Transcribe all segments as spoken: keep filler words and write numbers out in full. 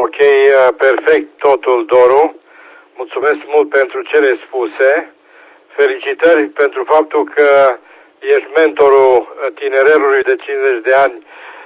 Ok, perfect totul, Doru. Mulțumesc mult pentru cele spuse. Felicitări pentru faptul că ești mentorul tinerelului de cincizeci de ani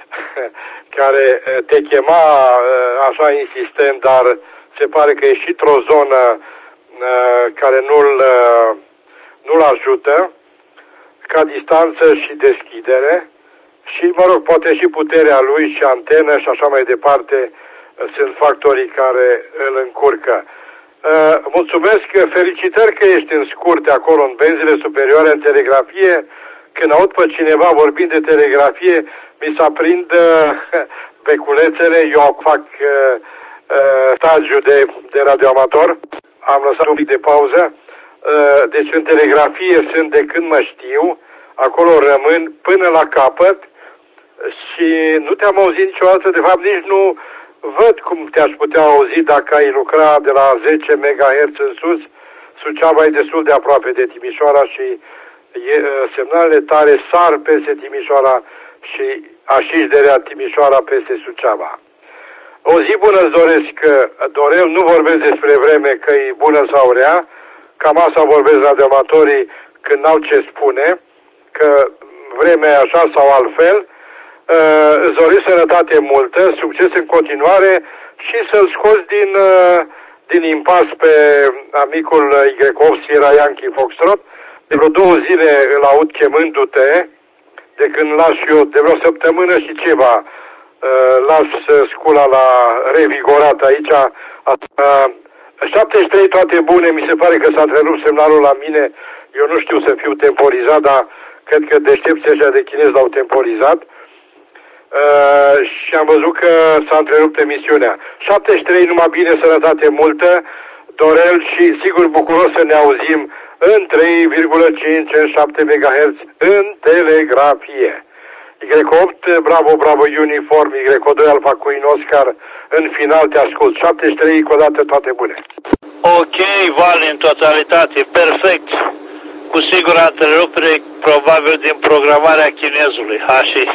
care te chema așa insistent, dar se pare că ești într-o zonă care nu-l, nu-l ajută ca distanță și deschidere și, mă rog, poate și puterea lui și antenă și așa mai departe sunt factorii care îl încurcă. Uh, mulțumesc, felicitări că ești în scurte acolo în benzile superioare în telegrafie. Când aud pe cineva vorbind de telegrafie, mi se aprind uh, beculețele. Eu fac uh, uh, stagiu de, de radioamator. Am lăsat un pic de pauză. Uh, deci în telegrafie sunt de când mă știu. Acolo rămân până la capăt și nu te-am auzit niciodată. De fapt, nici nu văd cum te-aș putea auzi dacă ai lucra de la zece megahertz în sus. Suceava e destul de aproape de Timișoara și e, semnalele tale sar peste Timișoara și așișderea Timișoara peste Suceava. O zi bună îți doresc, Dorel, nu vorbesc despre vreme că e bună sau rea, cam asta vorbesc radioamatorii când n-au ce spune, că vremea e așa sau altfel. Uh, îți doresc sănătate multă, succes în continuare și să-l scoți din, uh, din impas pe amicul Y opt Sierra Yankee Foxtrot. De vreo două zile îl aud chemându-te, de când las eu, de vreo săptămână și ceva, uh, las scula la revigorat aici. Uh, șaptezeci și trei toate bune, mi se pare că s-a întrerupt semnalul la mine, eu nu știu să fiu temporizat, dar cred că deștepții ăștia de chinezi l-au temporizat. Uh, și am văzut că s-a întrerupt emisiunea. șaptezeci și trei, numai bine, sănătate multă, Dorel, și sigur bucuros să ne auzim în trei virgulă cinci, în șapte megahertz, în telegrafie. Y opt, bravo, bravo, uniform, Y doi, Alfa Queen Oscar, în final te ascult. șaptezeci și trei, cu o dată toate bune. Ok, Vali, în totalitate, perfect. Cu siguranță întrerupere, probabil din programarea chinezului, Hashi.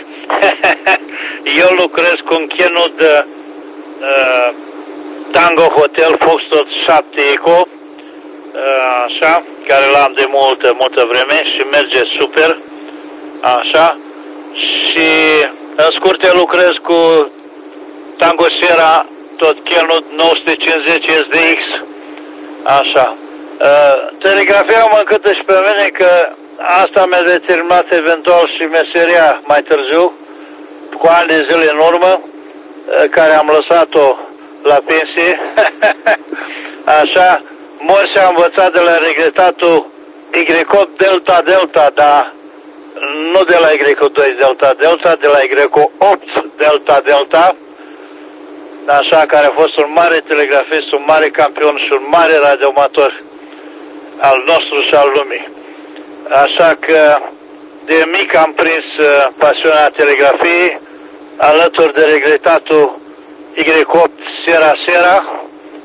Eu lucrez cu un chenul de uh, Tango Hotel Foxtrot șapte Eco, uh, așa, care l-am de multă, multă vreme și merge super, așa, și în scurte lucrez cu Tango Sierra, tot chenul nouă sute cincizeci S D X, așa. Uh, telegrafia mă încântă și pe mine că asta mi-a determinat eventual și meseria mai târziu, cu ani de zile în urmă, uh, care am lăsat-o la pensie. Așa, mor și am învățat de la regretatul Y opt Delta Delta, dar nu de la Y doi Delta Delta, de la Y opt Delta Delta, așa, care a fost un mare telegrafist, un mare campion și un mare radioamator al nostru și al lumii. Așa că de mic am prins uh, pasiunea telegrafiei, alături de regretatul Y opt Sierra Sierra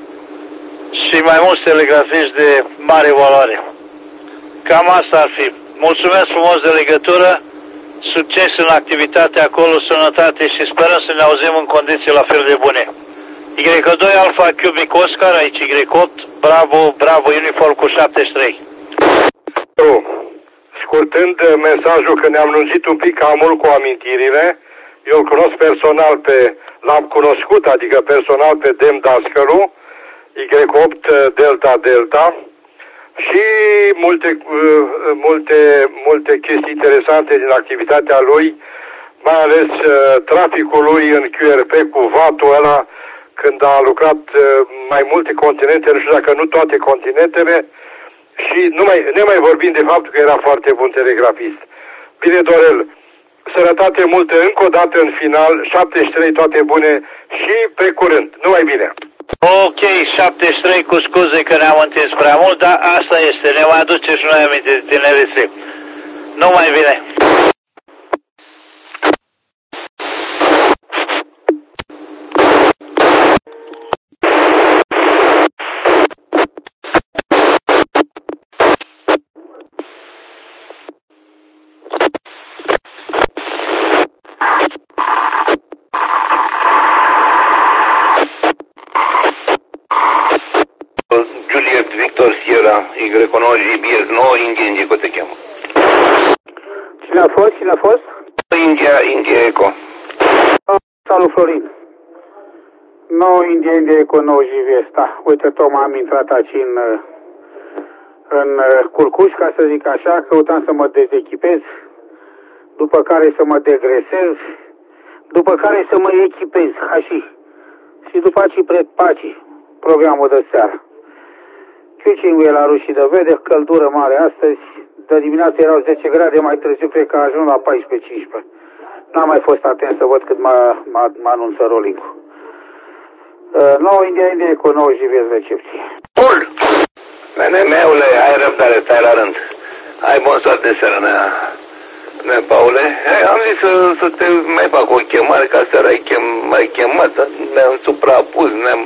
și mai mulți telegrafiști de mare valoare. Cam asta ar fi. Mulțumesc frumos de legătură, succes în activitatea acolo, sănătate și sperăm să ne auzim în condiții la fel de bune. Y doi Alfa Cubic Oscar, aici Y opt, bravo, bravo, uniform cu șaptezeci și trei. Scurtând mesajul că ne-am lungit un pic cam mult cu amintirile, eu îl cunosc personal pe, l-am cunoscut, adică personal pe Dem Dascălu, Y opt Delta Delta, și multe, multe, multe chestii interesante din activitatea lui, mai ales traficul lui în Q R P cu vatul ăla, când a lucrat mai multe continente, nu știu dacă nu toate continentele, și nu mai, ne mai vorbim de faptul că era foarte bun telegrafist. Bine, Dorel, sănătate multă încă o dată în final, șaptezeci și trei toate bune și pe curând. Numai bine! Ok, șaptezeci și trei, cu scuze că ne-am întins prea mult, dar asta este, ne mai aduce și noi aminte de tinerețe. Numai bine! Victor Sierra, Y nouă J B S nouă, India Indico te cheamă. Cine a fost? Cine a fost? India, India Eco. Salut, Florin. nouă India, India Eco nouă J B S, da. Uite, tocmai am intrat aici în, în culcuș, ca să zic așa, căutam să mă dezechipez, după care să mă degresez, după care să mă echipez, așa. Și după aceea pret paci, programul de seară. Chiucingul e la rușii de vede, căldură mare astăzi, de dimineață erau zece grade, mai târziu cred că a ajuns la paisprezece cincisprezece. N-am mai fost atent să văd cât mă anunță rolling-ul. Uh, nouă India, India cu nouă J B S recepție. Bun! Menemeule, ai răbdare, stai la rând. Ai bun soart de seară, nea, nea Paule. Hey, am zis să, să te mai fac o chemare, ca seara ai chem, mai chemat, ne-am suprapus, ne-am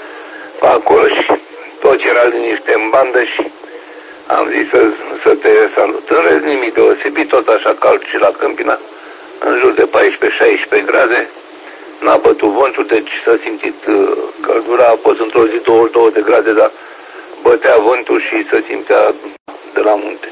acolo și tot ce era liniște în bandă și am zis să, să te salut. În rest nimic deosebit, tot așa cald și la Câmpina, în jur de paisprezece șaisprezece grade. N-a bătut vântul, deci s-a simțit uh, căldura, a fost într-o zi douăzeci și două de grade, dar bătea vântul și se simțea de la munte.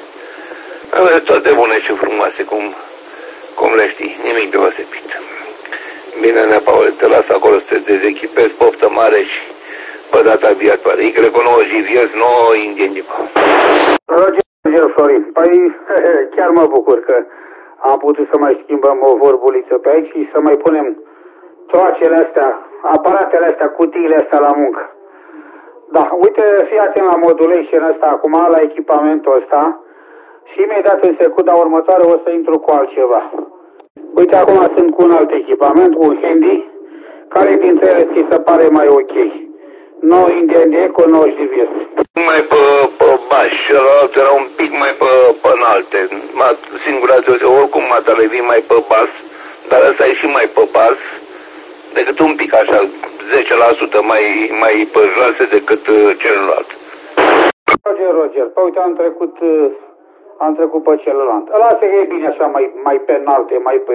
Uh, toate bune și frumoase, cum, cum le știi, nimic deosebit. Bine, nea Paul, te las acolo să te dezechipezi, poftă mare și pe data viitoare. Y nouă J V S nouă Indienico. Roger, Roger Florin, păi chiar mă bucur că am putut să mai schimbăm o vorbuliță pe aici și să mai punem troacele astea, aparatele astea, cutiile astea la muncă. Da, uite, fii atent la modulation ăsta acum, la echipamentul ăsta și imediat în secunda următoare o să intru cu altceva. Uite, acum sunt cu un alt echipament, cu un handy, care dintre ele ți se pare mai ok? nouă India Eco nouă J B S. Mai pe, pe baș, celălalt era un pic mai pe, pe înalte. Singura deosebire, oricum Matalevi mai pe bas, dar ăsta e și mai pe bas, decât un pic așa, zece la sută mai, mai pe joase decât uh, celălalt. Roger, Roger, păi uite, am trecut, uh, am trecut pe celălalt. Lasă că e bine așa, mai, mai pe înalte, mai pe,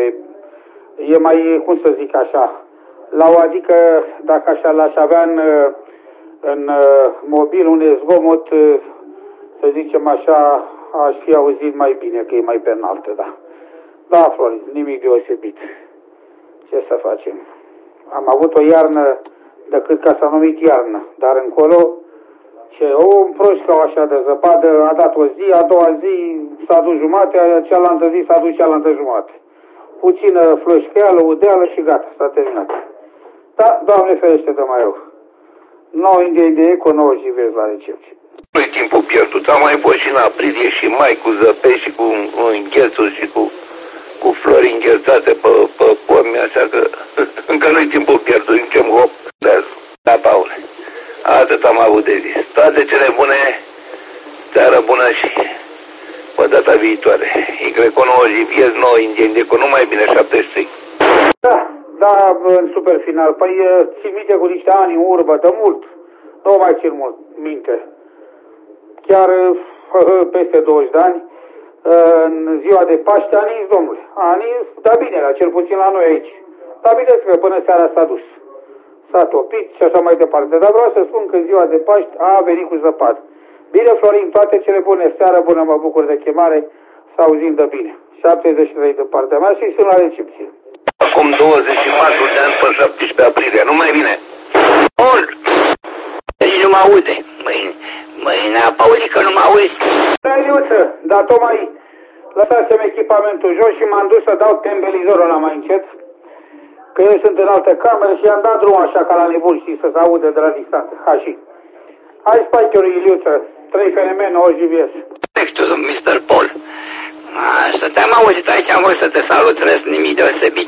e mai, cum să zic așa, la o, adică dacă așa l-aș avea în, în mobil un zgomot, să zicem așa, aș fi auzit mai bine, că e mai pe înaltă, da. Da, Florin, nimic deosebit. Ce să facem? Am avut o iarnă, decât ca s-a numit iarnă, dar încolo, ce, o împroșcau așa de zăpadă, a dat o zi, a doua zi s-a dus jumate, cealaltă zi s-a dus cealaltă jumate. Puțină floșcheală, udeală și gata, s-a terminat. Da, Doamne ferește de mai rău. nouă India Eco nouă J B S la recepție. Nu-i timpul pierdut, am mai fost și în aprilie și mai cu zăpești și cu înghețuri și cu, cu flori înghețate pe, pe pomi, așa că încă nu-i timpul pierdut, zicem hop, da, Paule. Atât am avut de zis. Toate cele bune, seară bună și pe data viitoare. Y nouă J B S nouă India Eco, numai bine, șaptezeci și trei. Da. Da, în super final. Păi țin minte cu niște ani în urmă, de mult. Nu mai țin mult minte. Chiar peste douăzeci de ani, în ziua de Paște, a nins, domnule. A nins, dar bine, la cel puțin la noi aici. Dar bine că până seara s-a dus. S-a topit și așa mai departe. Dar vreau să spun că în ziua de Paște a venit cu zăpadă. Bine, Florin, toate cele bune. Seară bună, mă bucur de chemare. Să auzim de bine. șaptezeci și trei de partea mea și sunt la recepție. Acum douăzeci și patru de ani pe șaptesprezece aprilie, nu mai vine. Bun! Deci nu mă aude. Mâine, mâine Paulică nu mă auzi. Da, Iuță, dar tocmai lăsasem echipamentul jos și m-am dus să dau tembelizorul la mai încet, că eu sunt în altă cameră și i-am dat drum așa ca la nebun, știi, să se aude de la distanță. Ha, și. Hai spike-ul, Iliuță, trei F N M, nouă J B S. Textul, mister Paul. Așa, te-am auzit aici, am vrut să te salut, rest nimic deosebit.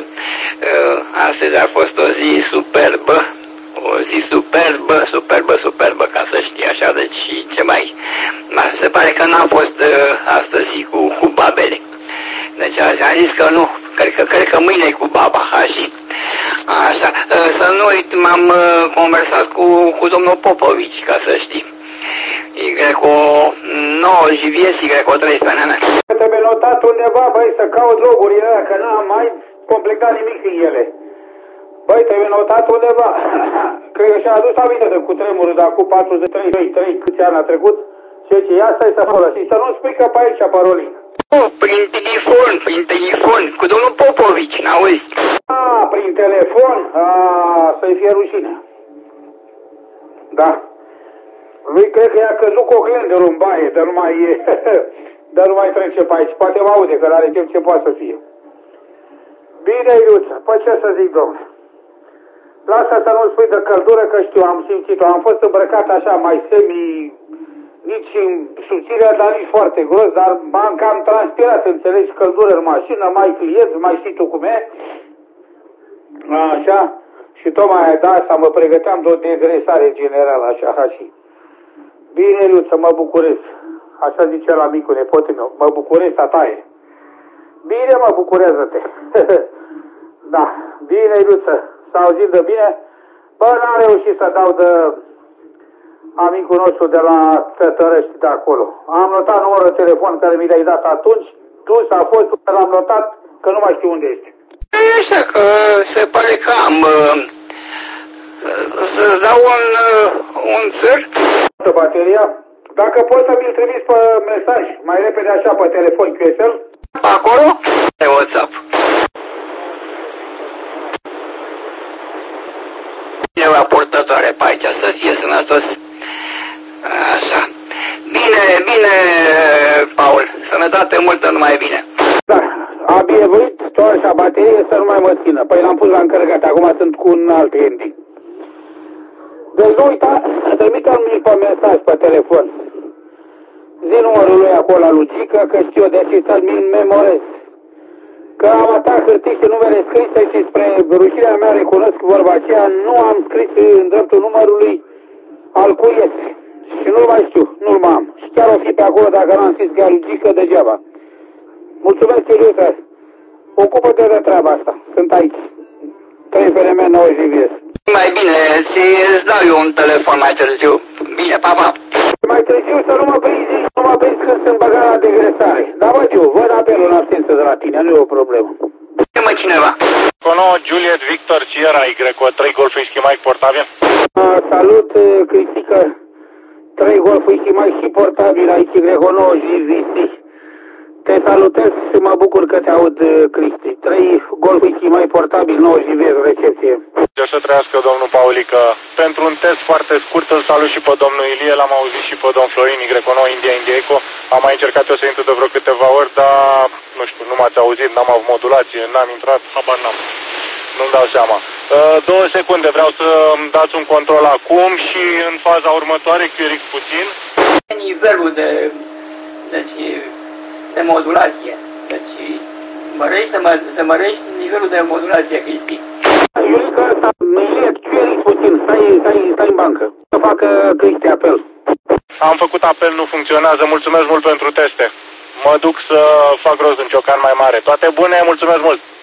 Astăzi a fost o zi superbă, o zi superbă, superbă, superbă, ca să știi așa, deci ce mai... Se pare că n-a fost astăzi cu, cu babele. Deci am zis că nu, cred că, cred că mâine e cu baba, așa. Așa, să nu uit, m-am conversat cu, cu domnul Popovici, ca să știi. Y nouă J B S, Y trei F N M. Trebuie notat undeva, băi, să caut logurile alea, că n-am mai completat nimic în ele. Băi, trebuie notat undeva. Cred că și-a adus aminte de cutremurul de acum patruzeci și trei, trei, câți ani a trecut. Ce ce, ia stai să folosi, să nu spui că pe aici, Parolin. Oh, prin telefon, prin telefon, cu domnul Popovici, n-auzi? Ah, prin telefon? Ah, să-i fie rușine. Da. Lui cred că i-a căzut coclenderul în baie, dar nu mai e, dar nu mai trece pe aici. Poate mă aude, că n-are timp ce poate să fie. Bine, Iuță, păi ce să zic, domnule? Lasă să nu spui de căldură, că știu, am simțit-o. Am fost îmbrăcat așa, mai semi, nici în subțire, dar nici foarte gros, dar m-am cam transpirat, înțelegi, căldură în mașină, mai clienți, mai știi tu cum e. Așa, și tocmai de asta mă pregăteam de o degresare generală, așa, ha, și. Bine, Iuță, mă bucurez. Așa zice la micul nepotul meu, mă bucurez, tataie. Bine, mă, bucurează-te. Da, bine, Iuță, s-a auzit de bine. Bă, n-am reușit să dau de amicul nostru de la Tătărăști de acolo. Am notat numărul de telefon care mi l-ai dat atunci, dus a fost, l-am notat, că nu mai știu unde este. E așa că se pare că am... Să-ți dau un, un țăr? Bateria? Dacă poți să mi-l trimiți pe mesaj, mai repede așa, pe telefon Q S L. Acolo? Pe WhatsApp. E la portătoare pe aici, să fie sănătos. Așa. Bine, bine, Paul. Sănătate multă, numai bine. Da, a binevoit tot așa baterie să nu mai mă țină. Păi l-am pus la încărcat, acum sunt cu un alt handy. Deci nu uita, trimite-mi pe mesaj pe telefon. Zi numărul lui acolo la Lucică, că știu eu, deși să-l memorez. Că am atat hârtii și numele scrise și spre rușirea mea recunosc vorba aceea, nu am scris în dreptul numărului al cui este. Și nu-l mai știu, nu-l mai am. Și chiar o fi pe acolo dacă n-am scris că e Lucică degeaba. Mulțumesc, Iliuță. Ocupă-te de treaba asta. Sunt aici. Trei F R M nouă J V S. Mai bine, ți-ți dau eu un telefon mai târziu. Bine, pa, pa. Mai târziu să nu mă prinzi, nu mă prinzi când sunt băgat la degresare. Dar văd eu, văd apelul în absență de la tine, nu e o problemă. Mă cineva. Cono, Juliet, Victor, Sierra, Y, trei Golf Whisky Mike, portabil. Uh, salut, Cristică. trei Golf Whisky Mike și portabil, aici Y nouă J V C. Te salutez și mă bucur că te aud, Cristi. trei Golf Whisky Mike, portabil, nouă J V S, recepție. Eu să trăiască domnul Paulică. Pentru un test foarte scurt îl salut și pe domnul Ilie, l-am auzit și pe domnul Florin, Y nouă India India Eco. Am mai încercat eu să intru de vreo câteva ori, dar nu știu, nu m-ați auzit, n-am avut modulație, n-am intrat, habar n-am. Nu-mi dau seama. Uh, două secunde, vreau să îmi dați un control acum și în faza următoare, chiuric puțin. Nivelul de, deci, de modulație. Deci, mărești, să, mă, să mărești nivelul de modulație, Cristi. Iulica asta, Ilie, chiuric puțin, stai, stai, stai în bancă. Să facă Cristi apel. Am făcut apel, nu funcționează, mulțumesc mult pentru teste. Mă duc să fac rost un ciocan mai mare. Toate bune, mulțumesc mult!